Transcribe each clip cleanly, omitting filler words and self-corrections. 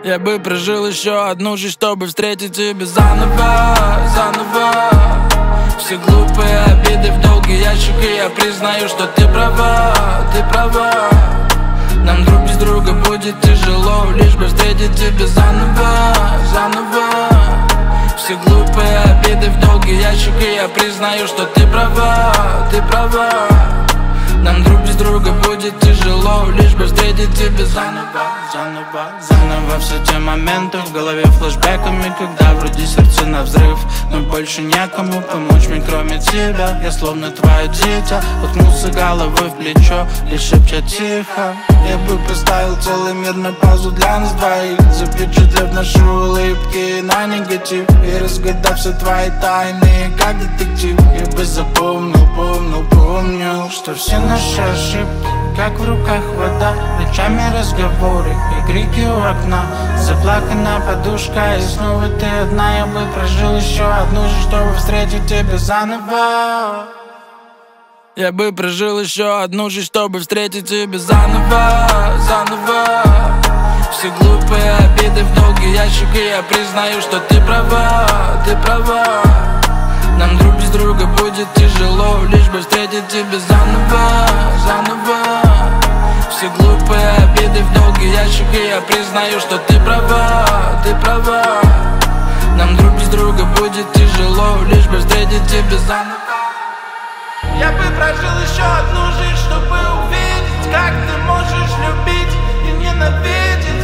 Я бы прожил еще одну жизнь, чтобы встретить тебя заново, заново. Все глупые обиды в долгий ящик, и я признаю, что ты права, ты права. Нам друг без друга будет тяжело, лишь бы встретить тебя заново, заново. Все глупые обиды в долгий ящик, и я признаю, что ты права, ты права. Нам друг без друга будет тяжело, лишь бы встретить тебя заново, заново, заново. Все те моменты в голове флешбеками, когда вроде сердце на взрыв, но больше некому помочь мне, кроме тебя. Я словно твое дитя, уткнулся головой в плечо и шепчет тихо. Я бы поставил целый мир на паузу для нас двоих, запечатлев наши улыбки на негатив и разгадав все твои тайны, как детектив. Я бы запомнил, помнил, что все наши ошибки, как в руках вода, ночами разговоры и крики у окна, заплаканная подушка, и снова ты одна. Я бы прожил еще одну жизнь, чтобы встретить тебя заново. Я бы прожил еще одну жизнь, чтобы встретить тебя заново, заново. Все глупые обиды в долгий ящик, и я признаю, что ты права, ты права. Нам друг без друга будет тяжело, лишь бы встретить тебя заново, заново. Все глупые обиды в долгий ящик, и я признаю, что ты права, ты права. Нам друг без друга будет тяжело, лишь бы встретить тебя заново. Я бы прожил еще одну жизнь, чтобы увидеть, как ты можешь любить и ненавидеть.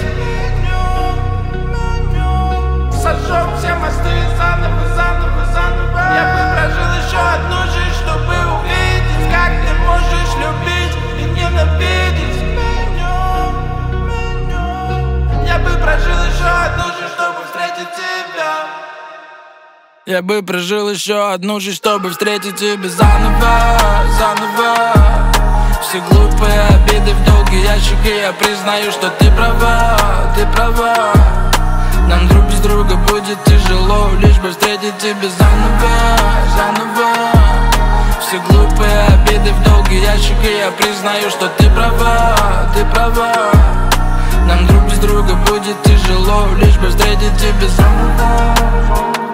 Сожжем все мосты заново, заново, заново. Я бы прожил еще одну жизнь, чтобы увидеть, как ты можешь любить и ненавидеть. Я бы прожил еще одну жизнь, чтобы встретить тебя. Я бы прожил еще одну жизнь, чтобы встретить тебя заново, заново. Все глупые обиды в долгий ящик, и я признаю, что ты права, ты права. Нам друг без друга будет тяжело, лишь бы встретить тебя заново, заново. Все глупые обиды в долгий ящик, и я признаю, что ты права, ты права. Нам друг без друга будет тяжело, лишь бы встретить тебя заново.